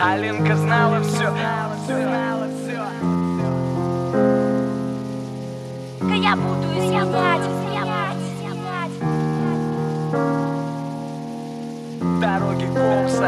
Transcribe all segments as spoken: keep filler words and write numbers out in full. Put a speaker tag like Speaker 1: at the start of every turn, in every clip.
Speaker 1: Алинка знала все.
Speaker 2: Я буду изъявлять, изъявлять, изъявлять.
Speaker 1: Дороги кокса.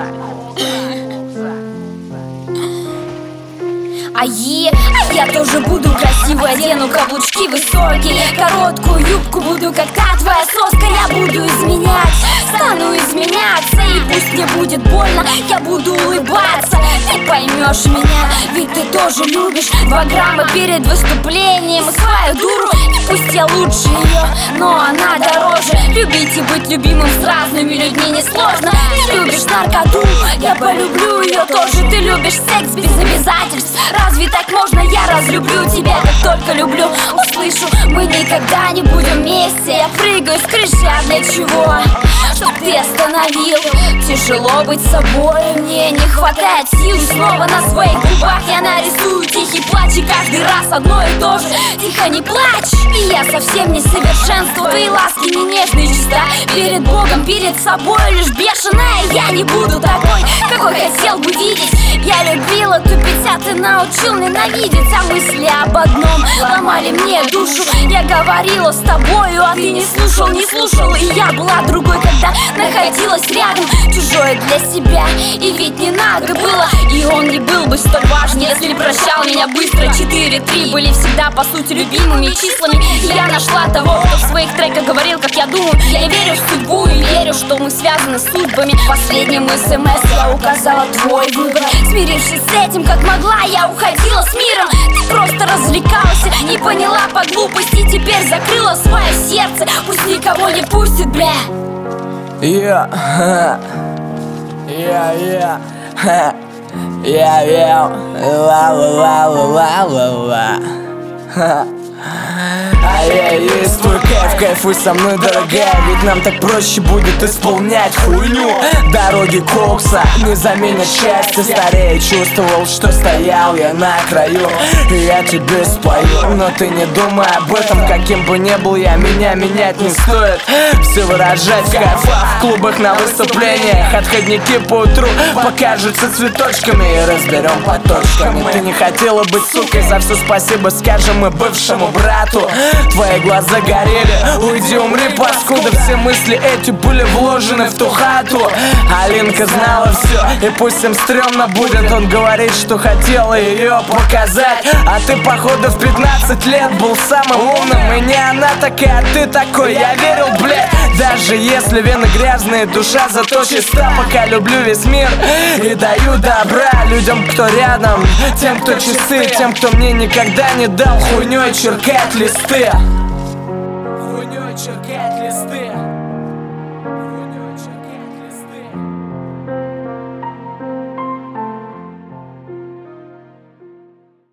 Speaker 2: А е, а я тоже буду красиво одену каблучки высокие, короткую юбку буду как та твоя соска. Я буду изменять, стану изменяться, и пусть мне будет больно, я буду улыбаться. Ты поймешь меня, ведь ты тоже любишь два грамма перед выступлением. Свою дуру, и пусть я лучше ее, но она дороже. Любить и быть любимым с разными людьми несложно. Ты любишь наркоту, я полюблю ее тоже. Ты любишь секс без обязательств, разве так можно? Я разлюблю тебя, как только люблю. Услышу, мы никогда не будем вместе. Я прыгаю с крыши, а для чего? Чтоб ты остановил. Тяжело быть собой, мне не хватает сил. Снова на своих губах я нарисую тихий плач, и каждый раз одно и то же. Тихо, не плачь. И я совсем не совершенство, твои ласки не нежные и чиста. Перед Богом, перед собой лишь бешеная. Я не буду такой, какой хотел бы видеть. Я любила тупить, а ты научил ненавидеть. А мысли об одном ломали мне душу. Я говорила с тобою, а ты не слушал, не слушал. И я была другой, когда находилась рядом. Чужое для себя, и ведь не надо было. И он не был бы столь важен, если прощал меня быстро. Четыре-три были всегда по сути любимыми числами. И я нашла того, кто в своих треках говорил, как я думаю. Я верю в судьбу и верю, что мы связаны с судьбами. Последним смс я указала твой выбор. Смирившись с этим, как могла, я уходила с миром. Ты просто развлекался, не поняла по глупости. Теперь закрыла свое сердце, пусть никого не пустит, бля.
Speaker 1: Yeah, yeah, yeah, yeah, yeah, yeah, la la la la la la. А я есть твой кайф, кайфуй со мной, дорогая, ведь нам так проще будет исполнять хуйню. Дороги кокса не заменят счастье. Старее чувствовал, что стоял я на краю, и я тебе спою. Но ты не думай об этом, каким бы ни был я, меня менять не стоит. Все выражать в кайфах, в клубах, на выступлениях. Отходники по утру покажутся цветочками, и разберем по точкам. И ты не хотела быть сукой, за все спасибо скажем мы бывшему брату. Твои глаза горели, уйди, умри, паскуда. Все мысли эти были вложены в ту хату. Алинка знала все, и пусть им стрёмно будет. Он говорит, что хотела ее показать, а ты, походу, в пятнадцать лет был самым умным. И не она такая, а ты такой. Я верил, блядь, даже если вены грязные, душа зато чиста. Пока люблю весь мир и даю добра людям, кто рядом, тем, кто часы, тем, кто мне никогда не дал хуйней черкать листы. Хуйней черкать листы.